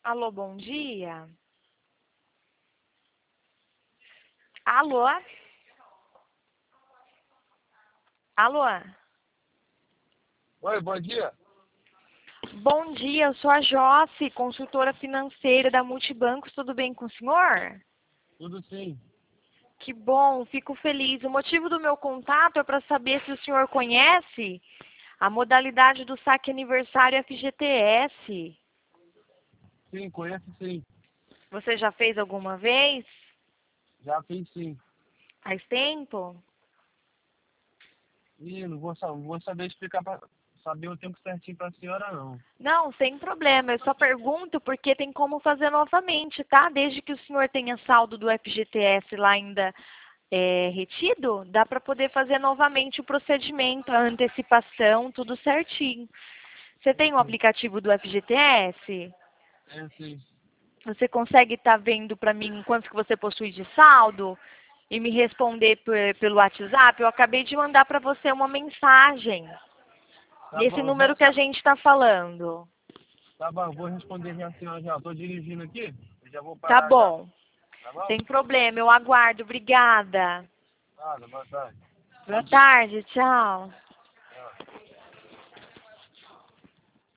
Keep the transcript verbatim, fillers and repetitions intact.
Alô, bom dia. Alô? Alô? Oi, bom dia. Bom dia, eu sou a Joce, consultora financeira da Multibancos. Tudo bem com o senhor? Tudo sim. Que bom, fico feliz. O motivo do meu contato é para saber se o senhor conhece a modalidade do saque aniversário F G T S. Sim, conheço sim. Você já fez alguma vez? Já fiz sim. Faz tempo? Ih, não vou, sa- não vou saber explicar pra saber o tempo certinho pra senhora não. Não, sem problema. Eu só pergunto porque tem como fazer novamente, tá? Desde que o senhor tenha saldo do F G T S lá ainda é, retido, dá para poder fazer novamente o procedimento, a antecipação, tudo certinho. Você tem o Sim, aplicativo do F G T S? é sim. Você consegue estar vendo para mim quanto que você possui de saldo e me responder pe- pelo WhatsApp? Eu acabei de mandar para você uma mensagem Tá nesse bom, eu número vou, que a gente está falando. tá bom, eu vou responder já a senhora já. Eu tô dirigindo aqui, eu já vou Tá parar já. bom, Tá bom? sem problema, eu aguardo. Obrigada. Nada, boa tarde. Boa tarde, tchau.